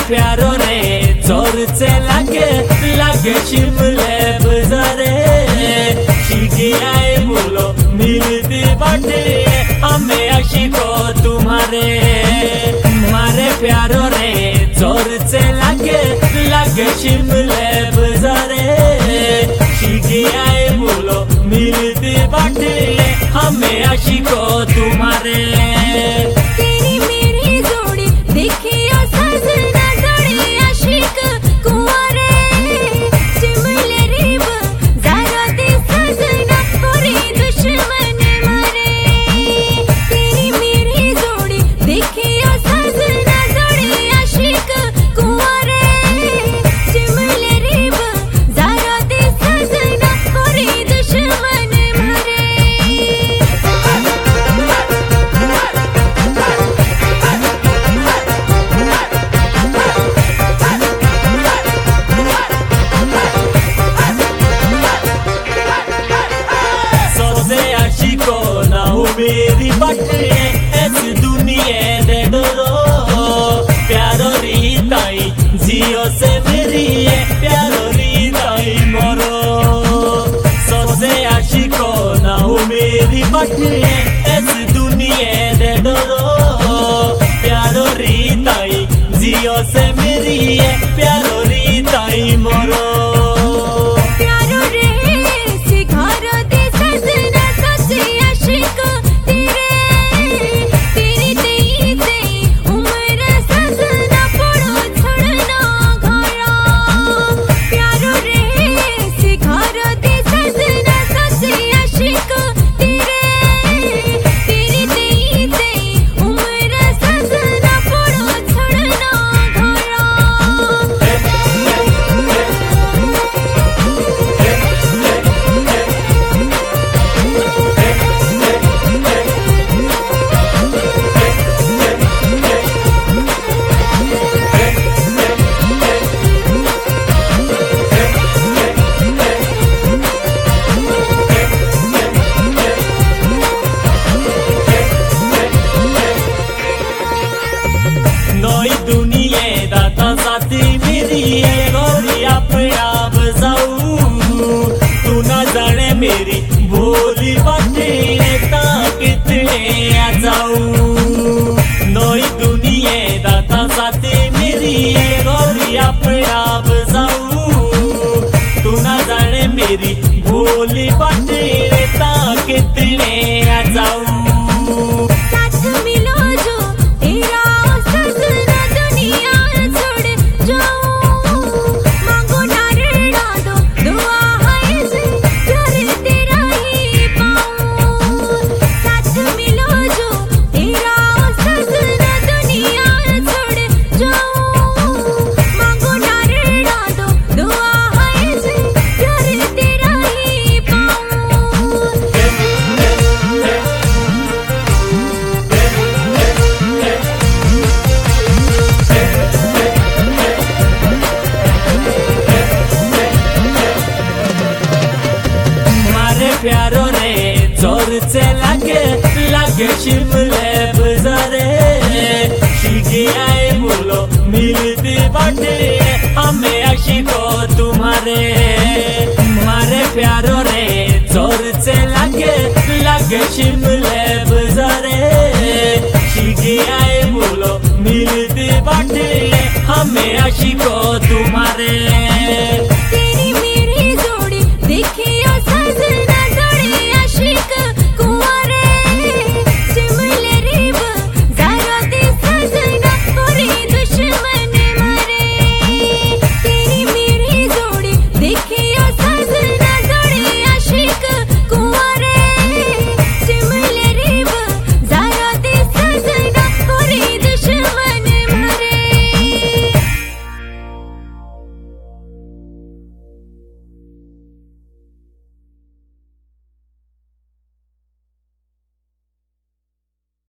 प्यारो रे जोर से लागे शिमले बजारे शिगी आए बोलो मिलती बाटे हमें आशिको तुम्हारे मारे प्यारो रे जोर से लागे शिमले बजारे शिगी आए बोलो मिलती बाटे हमें आशिको तुम्हारे तेरी मेरी जोड़ी देखियो सजना जोड़ी आशिक कुंवारे शिमले रीब ज़रा दे सजना पूरी दुश्मन मारे तेरी मेरी जोड़ी देखियो सजना जोड़ी आशिक कुंवारे शिमले रीब ज़रा दे सजना पूरी दुश्मन मारे मेरी बाटे इस दुनिया दे डरो प्यारो रीताई जियो से मेरी प्यारो रीताई मरो सबसे आशिको ना हो मेरी बाटे इस दुनिया दे डरो प्यारो रीताई जियो से मेरी प्यारो रीताई मरो मेरी भोली बाटे कितने आ जाऊ नई दुनिया दाता साथे मेरी गोरी अपना बजाऊ तू ना जाने मेरी भोली बाटे कितने आ जाऊ प्यारो रे जोर से लागे शिमले बजारे शिगी आए बोलो मिलती बाटे हमें आशिको तुम्हारे मारे प्यारो रे जोर से लागे शिमले बजारे शिगी आए बोलो मिलती बाटे हमें आशिको तुम्हारे